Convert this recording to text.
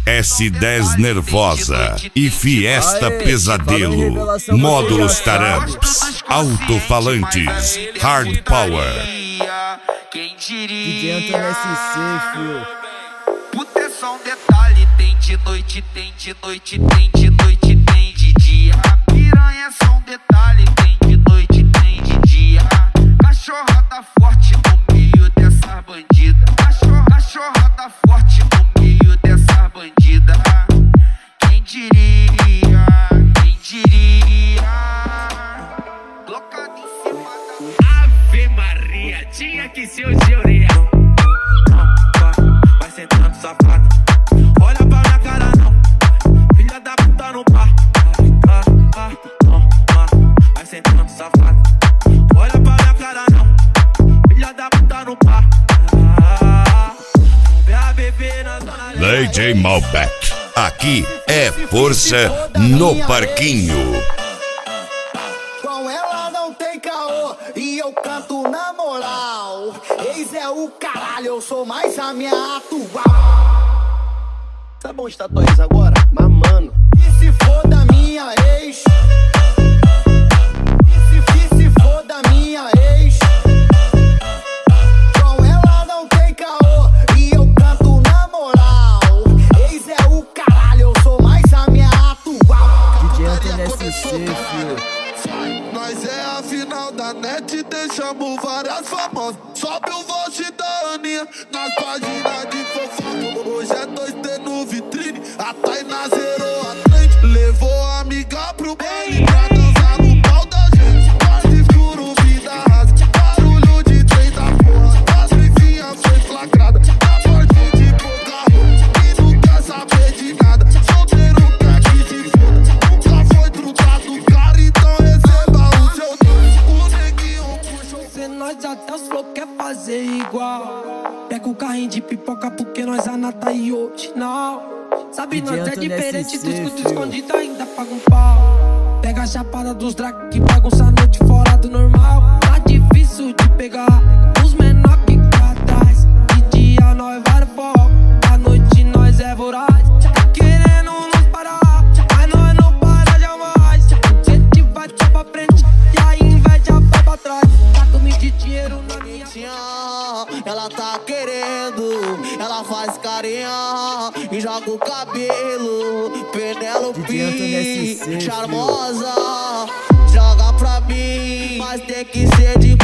S10 Nervosa e Fiesta Pesadelo, módulos Taramps, alto-falantes, hard power. Quem diria? DJ Antônio SC, fio. Puta, é só um detalhe, tem de noite, tem de noite, tem de noite, tem de dia. Piranha é só um detalhe, tem de noite, tem de dia. Cachorrada forte no meio dessa bandida. Cachorrada forte no meio dessa bandida. Quem diria? Quem diria? Colocado em cima da Ave Maria, tinha que ser o Geuria. Vai sentando safado, olha pra minha cara não, filha da puta no par. Vai sentando safado, olha pra minha cara não, filha da puta no par. Vem a beber na zona. DJ Malbec, aqui é força no parquinho. Com ela não tem caô e eu canto na moral. Ex é o caralho, eu sou mais a minha atual. Sabe onde tá tua ex agora? Mamando. E se for da minha ex? E se for da minha ex? Com ela não tem caô e eu canto na moral. Ex é o caralho, eu sou mais a minha atual. DJ Antônio SC, filho. Nós é a final da net, deixamos várias famosas. Sobe o vote da Aninha nas páginas de fofoca. Hoje é 2D no vitrine, a Tainá zerou a frente. Levou a amiga pro baile pra dançar no pau da gente. Quarto escuro, vida rasa, barulho de trem da porra. As vizinhas foi flagrada, na porta de pouca roupa. E não quer saber de nada, solteiro quer que se foda. Nunca foi trocado cara, então receba o seu doce. O neguinho puxou. Se nós até os flow quer fazer igual. Pega o carrinho de pipoca porque nós anata e hoje não. Sabe, DJ nós é Antônio diferente SC, dos que fio. escondido ainda paga um pau. Pega a chapada dos drag que bagunça a noite fora do normal. Tá difícil de pegar os menor que pra trás. De dia nós vai foco, à noite nós é voraz. Tá querendo nos parar, mas nós não para jamais. Cê vai só pra frente e a inveja vai pra trás. Tá comigo de dinheiro na minha. Ela tá querendo, ela faz carinha e joga o cabelo. DJ Antônio Penélope, SC, charmosa, joga pra mim, mas tem que ser de